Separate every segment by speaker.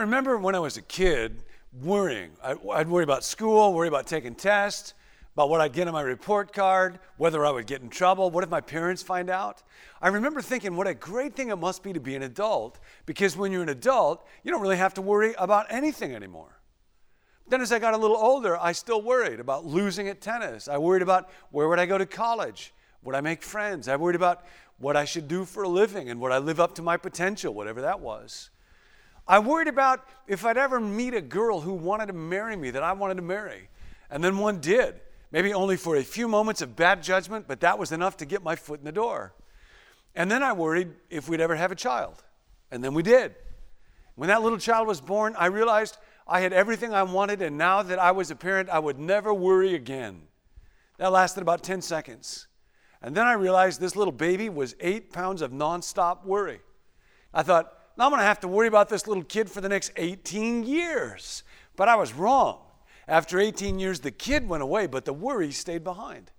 Speaker 1: remember when I was a kid worrying. I'd worry about school, worry about taking tests, about what I'd get on my report card, whether I would get in trouble, what if my parents find out? I remember thinking what a great thing it must be to be an adult, because when you're an adult, you don't really have to worry about anything anymore. Then as I got a little older, I still worried about losing at tennis. I worried about where would I go to college? Would I make friends? I worried about what I should do for a living and would I live up to my potential, whatever that was. I worried about if I'd ever meet a girl who wanted to marry me that I wanted to marry. And then one did. Maybe only for a few moments of bad judgment, but that was enough to get my foot in the door. And then I worried if we'd ever have a child. And then we did. When that little child was born, I realized I had everything I wanted, and now that I was a parent, I would never worry again. That lasted about 10 seconds. And then I realized this little baby was 8 pounds of nonstop worry. I thought, now I'm going to have to worry about this little kid for the next 18 years. But I was wrong. After 18 years, the kid went away, but the worry stayed behind.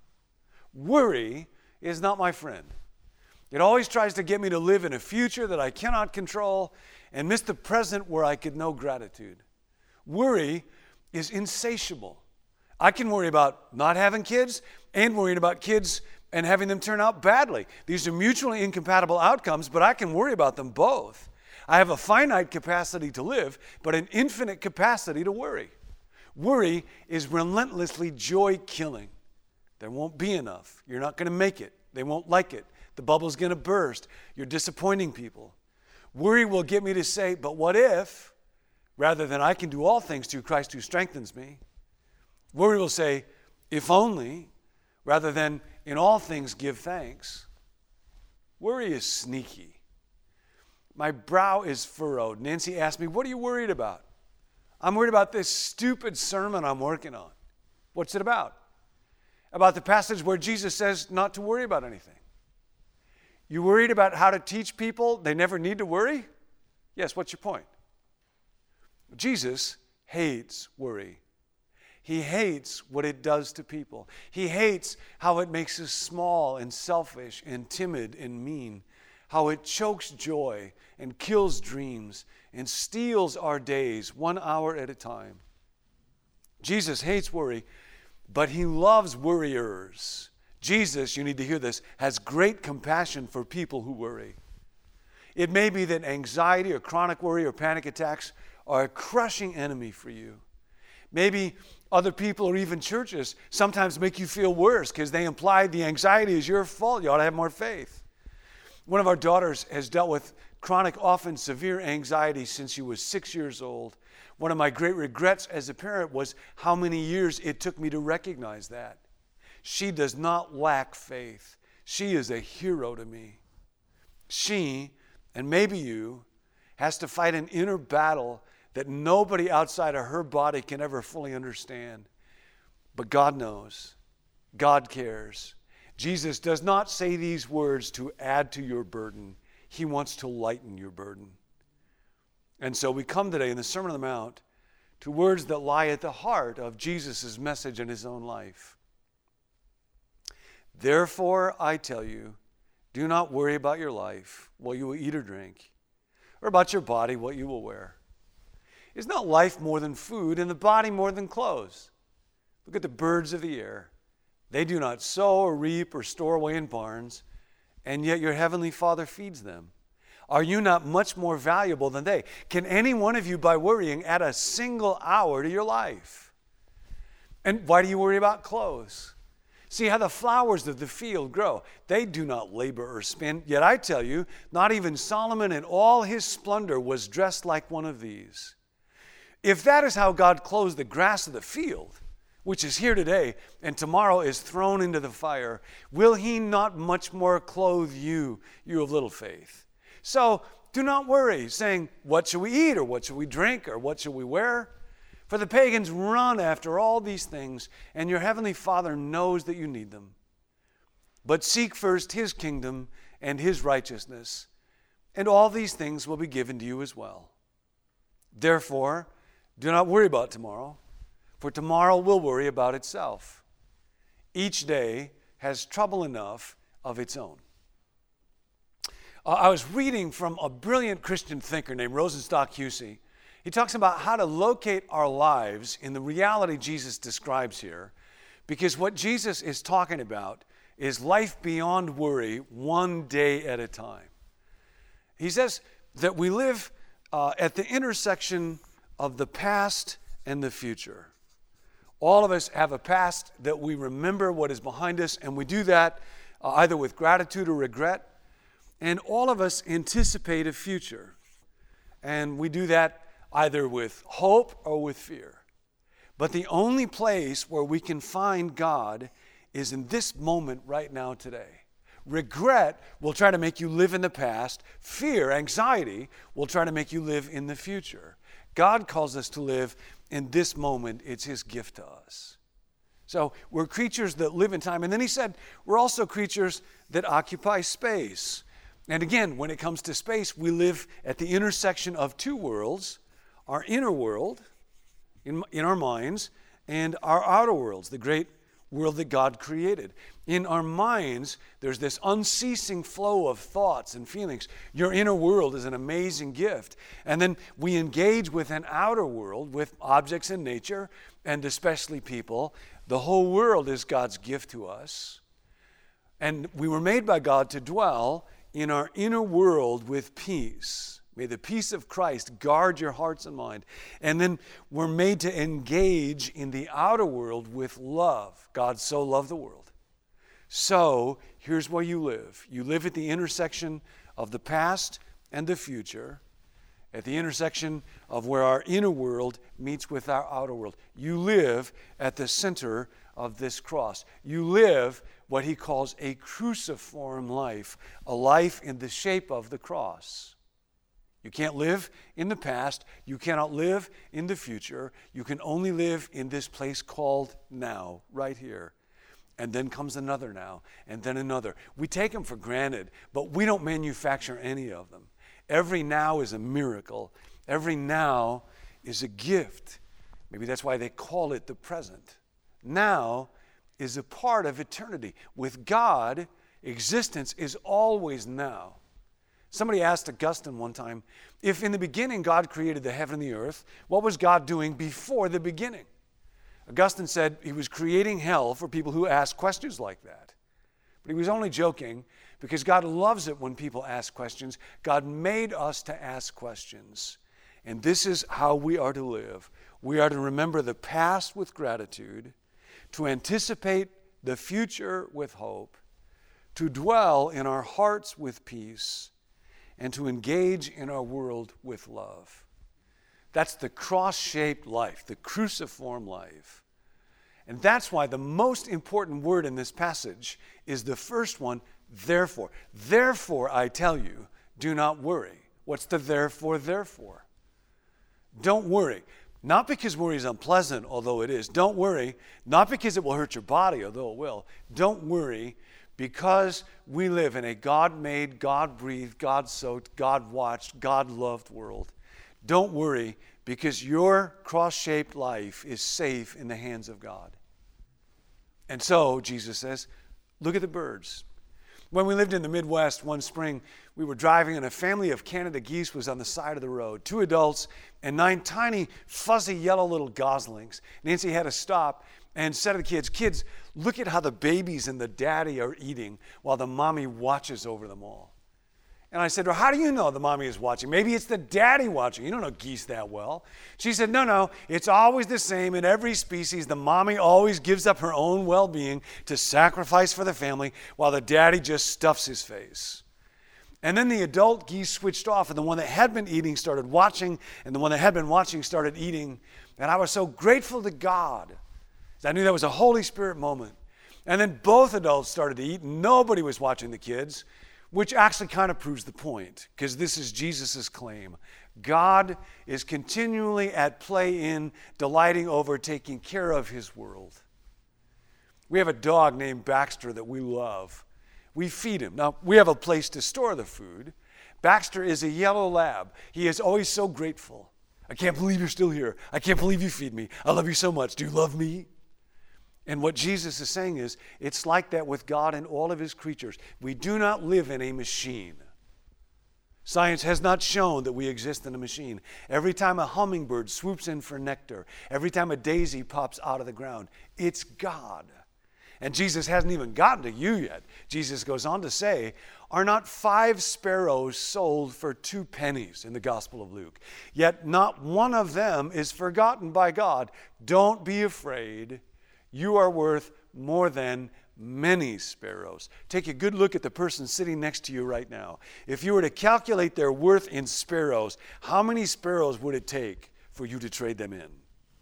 Speaker 1: Worry is not my friend. It always tries to get me to live in a future that I cannot control and miss the present where I could know gratitude. Worry is insatiable. I can worry about not having kids and worrying about kids and having them turn out badly. These are mutually incompatible outcomes, but I can worry about them both. I have a finite capacity to live, but an infinite capacity to worry. Worry is relentlessly joy-killing. There won't be enough. You're not going to make it. They won't like it. The bubble's going to burst. You're disappointing people. Worry will get me to say, but what if, rather than I can do all things through Christ who strengthens me. Worry will say, if only, rather than in all things give thanks. Worry is sneaky. My brow is furrowed. Nancy asked me, what are you worried about? I'm worried about this stupid sermon I'm working on. What's it about? About the passage where Jesus says not to worry about anything. You worried about how to teach people they never need to worry? Yes, what's your point? Jesus hates worry. He hates what it does to people. He hates how it makes us small and selfish and timid and mean. How it chokes joy and kills dreams and steals our days 1 hour at a time. Jesus hates worry, but he loves worriers. Jesus, you need to hear this, has great compassion for people who worry. It may be that anxiety or chronic worry or panic attacks are a crushing enemy for you. Maybe other people or even churches sometimes make you feel worse because they imply the anxiety is your fault. You ought to have more faith. One of our daughters has dealt with chronic, often severe anxiety since she was 6 years old. One of my great regrets as a parent was how many years it took me to recognize that. She does not lack faith. She is a hero to me. She, and maybe you, has to fight an inner battle that nobody outside of her body can ever fully understand. But God knows. God cares. Jesus does not say these words to add to your burden. He wants to lighten your burden. And so we come today in the Sermon on the Mount to words that lie at the heart of Jesus' message in his own life. Therefore, I tell you, do not worry about your life, what you will eat or drink, or about your body, what you will wear. Is not life more than food, and the body more than clothes? Look at the birds of the air. They do not sow or reap or store away in barns, and yet your heavenly Father feeds them. Are you not much more valuable than they? Can any one of you, by worrying, add a single hour to your life? And why do you worry about clothes? See how the flowers of the field grow. They do not labor or spin. Yet I tell you, not even Solomon in all his splendor was dressed like one of these. If that is how God clothes the grass of the field, which is here today and tomorrow is thrown into the fire, will he not much more clothe you, you of little faith? So do not worry, saying, what shall we eat, or what shall we drink, or what shall we wear? For the pagans run after all these things, and your heavenly Father knows that you need them. But seek first his kingdom and his righteousness, and all these things will be given to you as well. Therefore, do not worry about tomorrow, for tomorrow will worry about itself. Each day has trouble enough of its own. I was reading from a brilliant Christian thinker named Rosenstock Huessy, He talks about how to locate our lives in the reality Jesus describes here, because what Jesus is talking about is life beyond worry, one day at a time. He says that we live at the intersection of the past and the future. All of us have a past that we remember what is behind us, and we do that either with gratitude or regret. And all of us anticipate a future, and we do that either with hope or with fear. But the only place where we can find God is in this moment right now today. Regret will try to make you live in the past. Fear, anxiety, will try to make you live in the future. God calls us to live in this moment. It's His gift to us. So we're creatures that live in time. And then he said, we're also creatures that occupy space. And again, when it comes to space, we live at the intersection of two worlds, our inner world in our minds and our outer worlds, the great world that God created. In our minds, there's this unceasing flow of thoughts and feelings. Your inner world is an amazing gift. And then we engage with an outer world, with objects in nature, and especially people. The whole world is God's gift to us. And we were made by God to dwell in our inner world with peace. May the peace of Christ guard your hearts and mind. And then we're made to engage in the outer world with love. God so loved the world. So here's where you live. You live at the intersection of the past and the future, at the intersection of where our inner world meets with our outer world. You live at the center of this cross. You live what he calls a cruciform life, a life in the shape of the cross. You can't live in the past. You cannot live in the future. You can only live in this place called now, right here. And then comes another now, and then another. We take them for granted, but we don't manufacture any of them. Every now is a miracle. Every now is a gift. Maybe that's why they call it the present. Now is a part of eternity. With God, existence is always now. Somebody asked Augustine one time, if in the beginning God created the heaven and the earth, what was God doing before the beginning? Augustine said he was creating hell for people who ask questions like that. But he was only joking because God loves it when people ask questions. God made us to ask questions. And this is how we are to live. We are to remember the past with gratitude, to anticipate the future with hope, to dwell in our hearts with peace, and to engage in our world with love. That's the cross-shaped life, the cruciform life. And that's why the most important word in this passage is the first one, therefore. Therefore, I tell you, do not worry. What's the therefore? Don't worry. Not because worry is unpleasant, although it is. Don't worry. Not because it will hurt your body, although it will. Don't worry because we live in a God-made, God-breathed, God-soaked, God-watched, God-loved world. Don't worry because your cross-shaped life is safe in the hands of God. And so, Jesus says, look at the birds. When we lived in the Midwest one spring, we were driving and a family of Canada geese was on the side of the road. 2 adults and 9 tiny, fuzzy, yellow little goslings. Nancy had to stop and said to the kids, look at how the babies and the daddy are eating while the mommy watches over them all. And I said, well, how do you know the mommy is watching? Maybe it's the daddy watching. You don't know geese that well. She said, no, it's always the same. In every species, the mommy always gives up her own well-being to sacrifice for the family while the daddy just stuffs his face. And then the adult geese switched off, and the one that had been eating started watching, and the one that had been watching started eating. And I was so grateful to God. I knew that was a Holy Spirit moment. And then both adults started to eat, and nobody was watching the kids, which actually kind of proves the point, because this is Jesus' claim. God is continually at play in, delighting over, taking care of his world. We have a dog named Baxter that we love. We feed him. Now, we have a place to store the food. Baxter is a yellow lab. He is always so grateful. I can't believe you're still here. I can't believe you feed me. I love you so much. Do you love me? And what Jesus is saying is, it's like that with God and all of his creatures. We do not live in a machine. Science has not shown that we exist in a machine. Every time a hummingbird swoops in for nectar, every time a daisy pops out of the ground, it's God. And Jesus hasn't even gotten to you yet. Jesus goes on to say, are not 5 sparrows sold for 2 pennies in the Gospel of Luke? Yet not one of them is forgotten by God. Don't be afraid. You are worth more than many sparrows. Take a good look at the person sitting next to you right now. If you were to calculate their worth in sparrows, how many sparrows would it take for you to trade them in?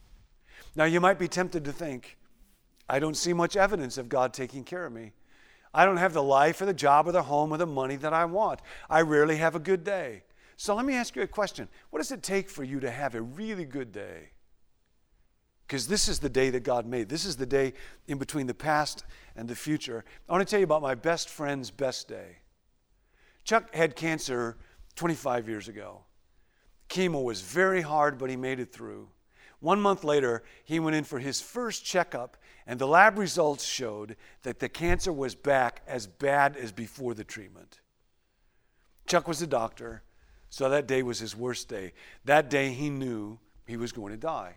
Speaker 1: Now you might be tempted to think, I don't see much evidence of God taking care of me. I don't have the life or the job or the home or the money that I want. I rarely have a good day. So let me ask you a question. What does it take for you to have a really good day? Because this is the day that God made. This is the day in between the past and the future. I want to tell you about my best friend's best day. Chuck had cancer 25 years ago. Chemo was very hard, but he made it through. 1 month later, he went in for his first checkup, and the lab results showed that the cancer was back as bad as before the treatment. Chuck was a doctor, so that day was his worst day. That day he knew he was going to die.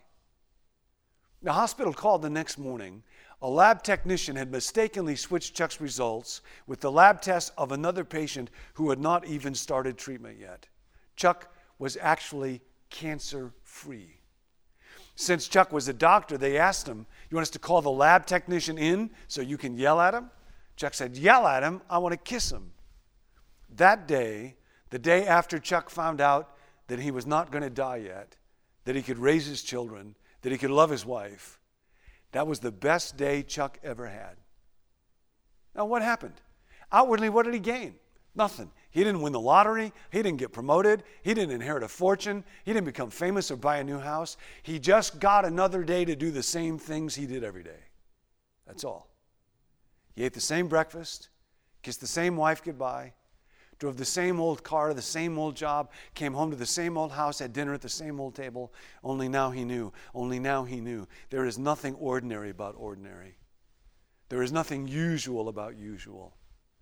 Speaker 1: The hospital called the next morning. A lab technician had mistakenly switched Chuck's results with the lab test of another patient who had not even started treatment yet. Chuck was actually cancer-free. Since Chuck was a doctor, they asked him, you want us to call the lab technician in so you can yell at him? Chuck said, yell at him? I want to kiss him. That day, the day after Chuck found out that he was not going to die yet, that he could raise his children, that he could love his wife, that was the best day Chuck ever had. Now what happened? Outwardly, what did he gain? Nothing. He didn't win the lottery. He didn't get promoted. He didn't inherit a fortune. He didn't become famous or buy a new house. He just got another day to do the same things he did every day. That's all. He ate the same breakfast, kissed the same wife goodbye, drove the same old car to the same old job, came home to the same old house, had dinner at the same old table. Only now he knew. There is nothing ordinary about ordinary. There is nothing usual about usual.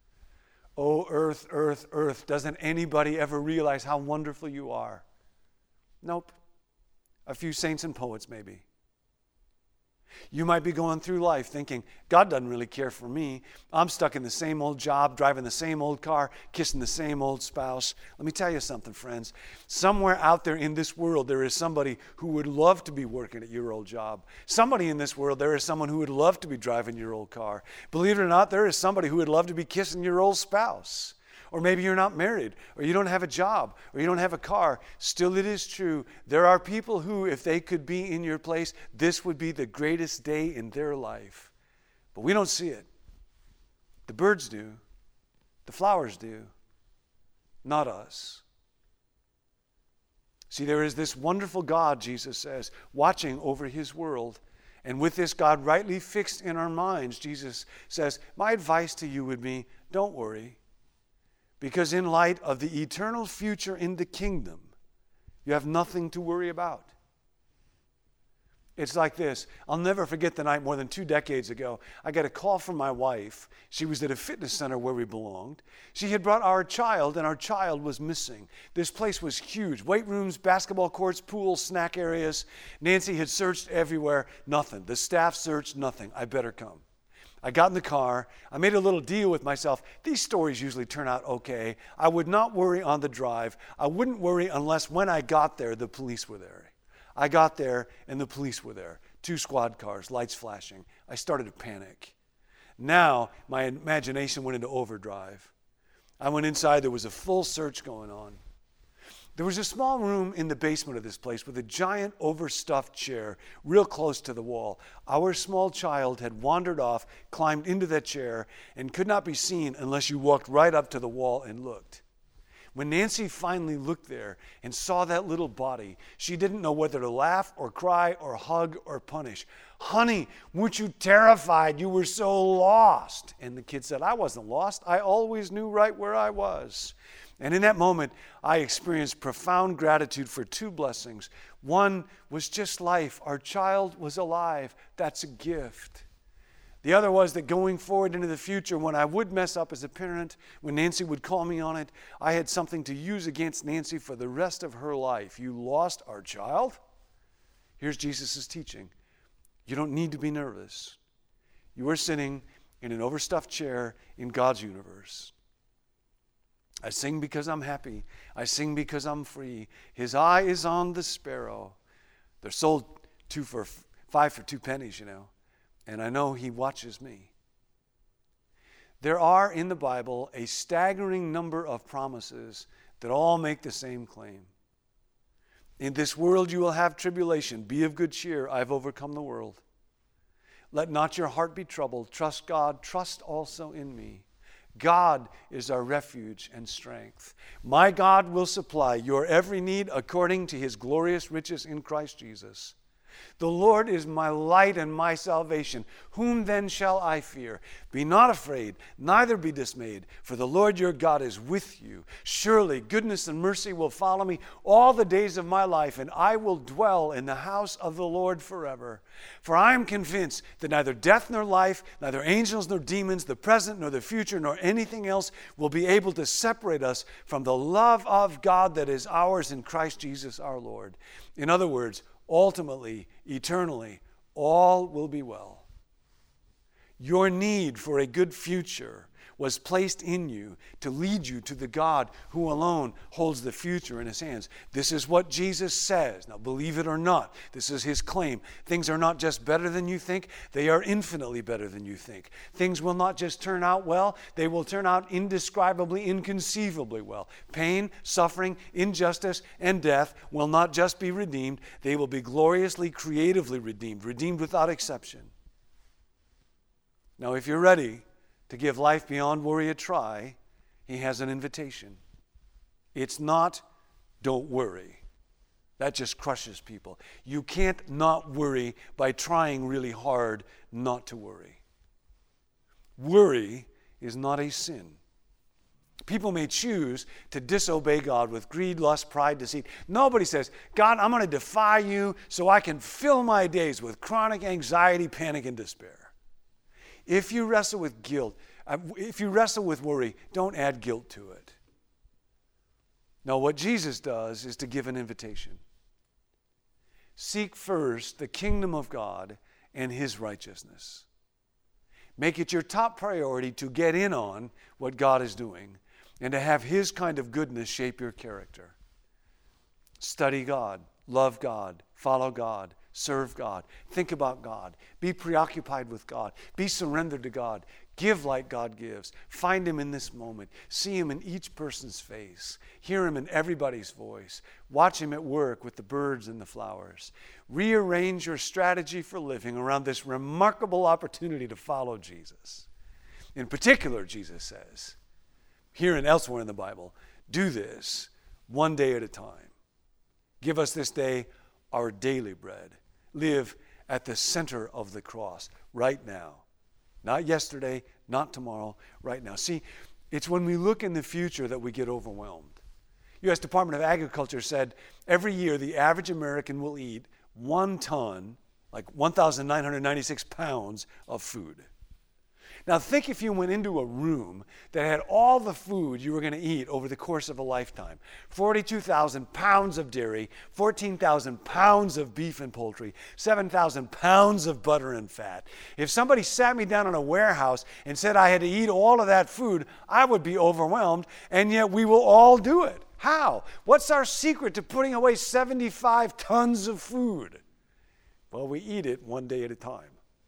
Speaker 1: Oh, earth, earth, earth, doesn't anybody ever realize how wonderful you are? Nope. A few saints and poets maybe. You might be going through life thinking, God doesn't really care for me. I'm stuck in the same old job, driving the same old car, kissing the same old spouse. Let me tell you something, friends. Somewhere out there in this world, there is somebody who would love to be working at your old job. Somebody in this world, there is someone who would love to be driving your old car. Believe it or not, there is somebody who would love to be kissing your old spouse. Or maybe you're not married, or you don't have a job, or you don't have a car. Still, it is true. There are people who, if they could be in your place, this would be the greatest day in their life. But we don't see it. The birds do. The flowers do. Not us. See, there is this wonderful God, Jesus says, watching over his world. And with this God rightly fixed in our minds, Jesus says, my advice to you would be, don't worry. Because in light of the eternal future in the kingdom, you have nothing to worry about. It's like this. I'll never forget the night more than 2 decades ago. I got a call from my wife. She was at a fitness center where we belonged. She had brought our child, and our child was missing. This place was huge. Weight rooms, basketball courts, pools, snack areas. Nancy had searched everywhere. Nothing. The staff searched. Nothing. I better come. I got in the car. I made a little deal with myself. These stories usually turn out okay. I would not worry on the drive. I wouldn't worry unless when I got there, the police were there. I got there and the police were there. 2 squad cars, lights flashing. I started to panic. Now my imagination went into overdrive. I went inside. There was a full search going on. There was a small room in the basement of this place with a giant overstuffed chair real close to the wall. Our small child had wandered off, climbed into that chair, and could not be seen unless you walked right up to the wall and looked. When Nancy finally looked there and saw that little body, she didn't know whether to laugh or cry or hug or punish. Honey, weren't you terrified? You were so lost. And the kid said, I wasn't lost. I always knew right where I was. And in that moment, I experienced profound gratitude for 2 blessings. One was just life. Our child was alive. That's a gift. The other was that going forward into the future, when I would mess up as a parent, when Nancy would call me on it, I had something to use against Nancy for the rest of her life. You lost our child? Here's Jesus' teaching. You don't need to be nervous. You are sitting in an overstuffed chair in God's universe. I sing because I'm happy. I sing because I'm free. His eye is on the sparrow. They're sold 5 for 2 pennies, you know. And I know he watches me. There are in the Bible a staggering number of promises that all make the same claim. In this world you will have tribulation. Be of good cheer. I've overcome the world. Let not your heart be troubled. Trust God. Trust also in me. God is our refuge and strength. My God will supply your every need according to his glorious riches in Christ Jesus. The Lord is my light and my salvation. Whom then shall I fear? Be not afraid, neither be dismayed, for the Lord your God is with you. Surely goodness and mercy will follow me all the days of my life, and I will dwell in the house of the Lord forever. For I am convinced that neither death nor life, neither angels nor demons, the present nor the future, nor anything else will be able to separate us from the love of God that is ours in Christ Jesus our Lord. In other words, ultimately, eternally, all will be well. Your need for a good future was placed in you to lead you to the God who alone holds the future in his hands. This is what Jesus says. Now, believe it or not, this is his claim. Things are not just better than you think, they are infinitely better than you think. Things will not just turn out well, they will turn out indescribably, inconceivably well. Pain, suffering, injustice, and death will not just be redeemed, they will be gloriously, creatively redeemed without exception. Now, if you're ready to give life beyond worry a try, he has an invitation. It's not, don't worry. That just crushes people. You can't not worry by trying really hard not to worry. Worry is not a sin. People may choose to disobey God with greed, lust, pride, deceit. Nobody says, God, I'm going to defy you so I can fill my days with chronic anxiety, panic, and despair. If you wrestle with guilt, if you wrestle with worry, don't add guilt to it. No, what Jesus does is to give an invitation. Seek first the kingdom of God and his righteousness. Make it your top priority to get in on what God is doing and to have his kind of goodness shape your character. Study God, love God, follow God, serve God, think about God, be preoccupied with God, be surrendered to God, give like God gives, find him in this moment, see him in each person's face, hear him in everybody's voice, watch him at work with the birds and the flowers. Rearrange your strategy for living around this remarkable opportunity to follow Jesus. In particular, Jesus says, here and elsewhere in the Bible, do this one day at a time. Give us this day our daily bread. Live at the center of the cross right now. Not yesterday, not tomorrow, right now. See, it's when we look in the future that we get overwhelmed. U.S. Department of Agriculture said every year the average American will eat 1 ton, like 1,996 pounds of food. Now think if you went into a room that had all the food you were going to eat over the course of a lifetime. 42,000 pounds of dairy, 14,000 pounds of beef and poultry, 7,000 pounds of butter and fat. If somebody sat me down in a warehouse and said I had to eat all of that food, I would be overwhelmed, and yet we will all do it. How? What's our secret to putting away 75 tons of food? Well, we eat it one day at a time.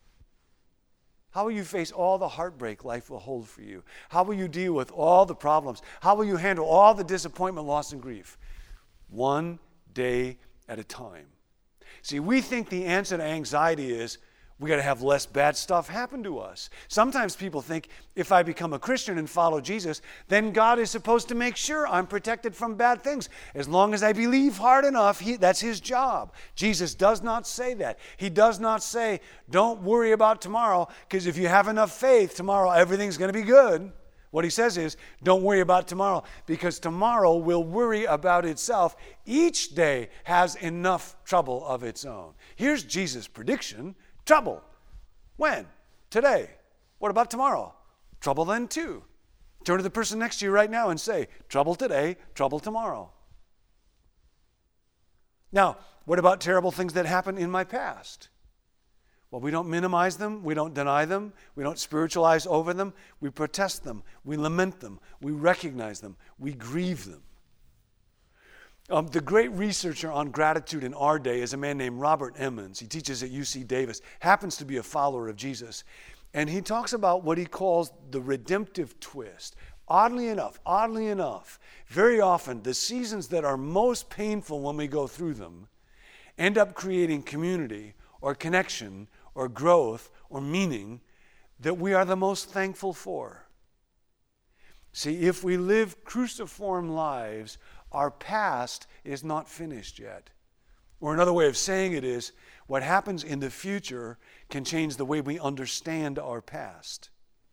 Speaker 1: How will you face all the heartbreak life will hold for you? How will you deal with all the problems? How will you handle all the disappointment, loss, and grief? One day at a time. See, we think the answer to anxiety is we got to have less bad stuff happen to us. Sometimes people think if I become a Christian and follow Jesus, then God is supposed to make sure I'm protected from bad things. As long as I believe hard enough, that's his job. Jesus does not say that. He does not say, don't worry about tomorrow, because if you have enough faith, tomorrow everything's going to be good. What he says is, don't worry about tomorrow, because tomorrow will worry about itself. Each day has enough trouble of its own. Here's Jesus' prediction. Trouble. When? today. What about tomorrow? Trouble then too. Turn to the person next to you right now and say, trouble today, trouble tomorrow. Now, what about terrible things that happened in my past? Well, we don't minimize them. We don't deny them. We don't spiritualize over them. We protest them. We lament them. We recognize them. We grieve them. The great researcher on gratitude in our day is a man named Robert Emmons. He teaches at UC Davis, happens to be a follower of Jesus. And he talks about what he calls the redemptive twist. Oddly enough, very often the seasons that are most painful when we go through them end up creating community or connection or growth or meaning that we are the most thankful for. See, if we live cruciform lives, our past is not finished yet. Or another way of saying it is, what happens in the future can change the way we understand our past.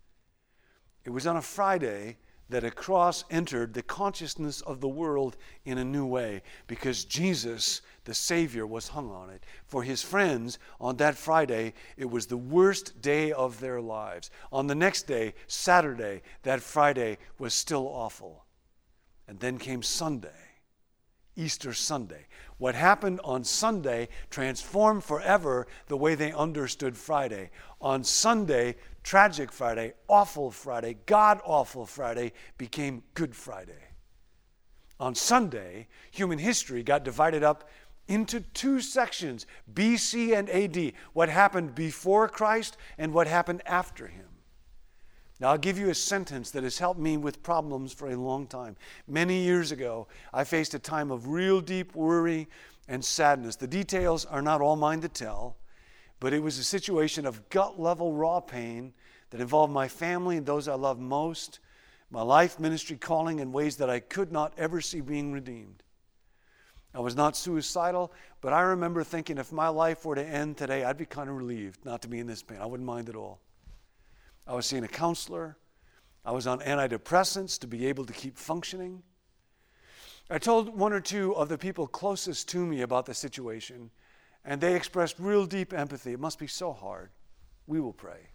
Speaker 1: It was on a Friday that a cross entered the consciousness of the world in a new way, because Jesus, the Savior, was hung on it. For his friends, on that Friday, it was the worst day of their lives. On the next day, Saturday, that Friday was still awful. And then came Sunday, Easter Sunday. What happened on Sunday transformed forever the way they understood Friday. On Sunday, tragic Friday, awful Friday, God-awful Friday became Good Friday. On Sunday, human history got divided up into two sections, BC and AD, what happened before Christ and what happened after him. Now, I'll give you a sentence that has helped me with problems for a long time. Many years ago, I faced a time of real deep worry and sadness. The details are not all mine to tell, but it was a situation of gut-level raw pain that involved my family and those I love most, my life, ministry, calling in ways that I could not ever see being redeemed. I was not suicidal, but I remember thinking if my life were to end today, I'd be kind of relieved not to be in this pain. I wouldn't mind at all. I was seeing a counselor. I was on antidepressants to be able to keep functioning. I told one or two of the people closest to me about the situation, and they expressed real deep empathy. It must be so hard. We will pray.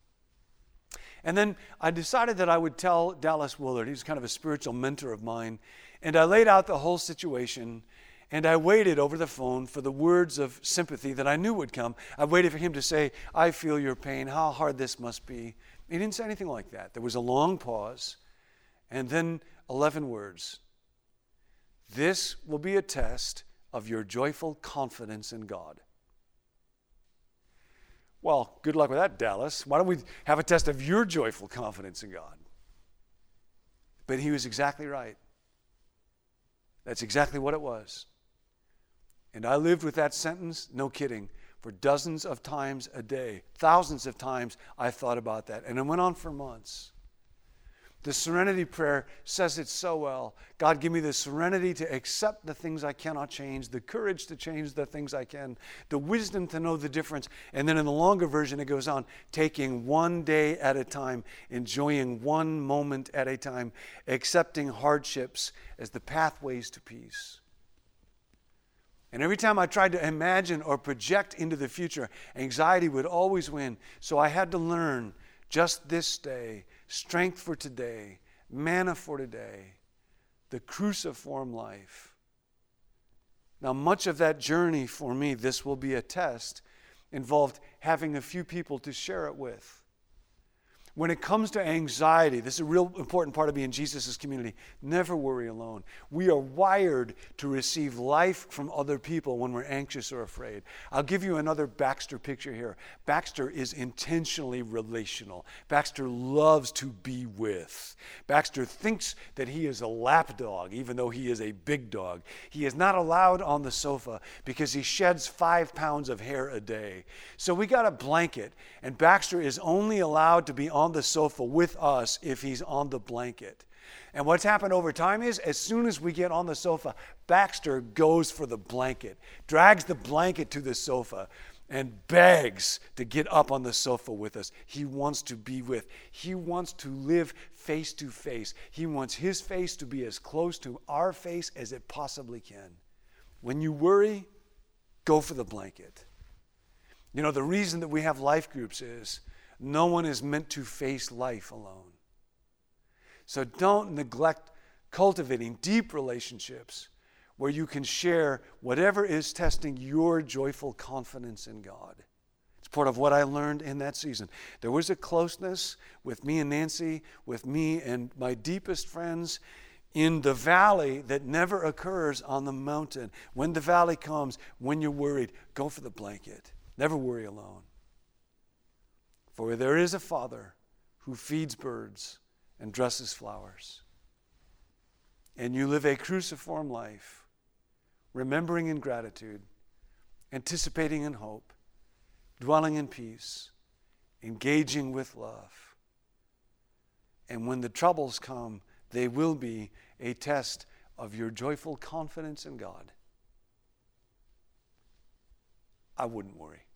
Speaker 1: And then I decided that I would tell Dallas Willard. He's kind of a spiritual mentor of mine. And I laid out the whole situation, and I waited over the phone for the words of sympathy that I knew would come. I waited for him to say, I feel your pain, how hard this must be. He didn't say anything like that. There was a long pause, and then 11 words. This will be a test of your joyful confidence in God. Well, good luck with that, Dallas. Why don't we have a test of your joyful confidence in God? But he was exactly right. That's exactly what it was. And I lived with that sentence, no kidding, for dozens of times a day. Thousands of times I thought about that. And it went on for months. The serenity prayer says it so well. God, give me the serenity to accept the things I cannot change, the courage to change the things I can, the wisdom to know the difference. And then in the longer version, it goes on, taking one day at a time, enjoying one moment at a time, accepting hardships as the pathways to peace. And every time I tried to imagine or project into the future, anxiety would always win. So I had to learn just this day, strength for today, manna for today, the cruciform life. Now, much of that journey for me, this will be a test, involved having a few people to share it with. When it comes to anxiety, this is a real important part of being Jesus' community. Never worry alone. We are wired to receive life from other people when we're anxious or afraid. I'll give you another Baxter picture here. Baxter is intentionally relational. Baxter loves to be with. Baxter thinks that he is a lap dog, even though he is a big dog. He is not allowed on the sofa because he sheds 5 pounds of hair a day. So we got a blanket, and Baxter is only allowed to be on the sofa with us if he's on the blanket. And what's happened over time is, as soon as we get on the sofa, Baxter goes for the blanket, drags the blanket to the sofa, and begs to get up on the sofa with us. He wants to be with. He wants to live face to face. He wants his face to be as close to our face as it possibly can. When you worry, go for the blanket. You know, the reason that we have life groups is No one is meant to face life alone. So don't neglect cultivating deep relationships where you can share whatever is testing your joyful confidence in God. It's part of what I learned in that season. There was a closeness with me and Nancy, with me and my deepest friends in the valley that never occurs on the mountain. When the valley comes, when you're worried, go for the blanket. Never worry alone. For there is a Father who feeds birds and dresses flowers. And you live a cruciform life, remembering in gratitude, anticipating in hope, dwelling in peace, engaging with love. And when the troubles come, they will be a test of your joyful confidence in God. I wouldn't worry.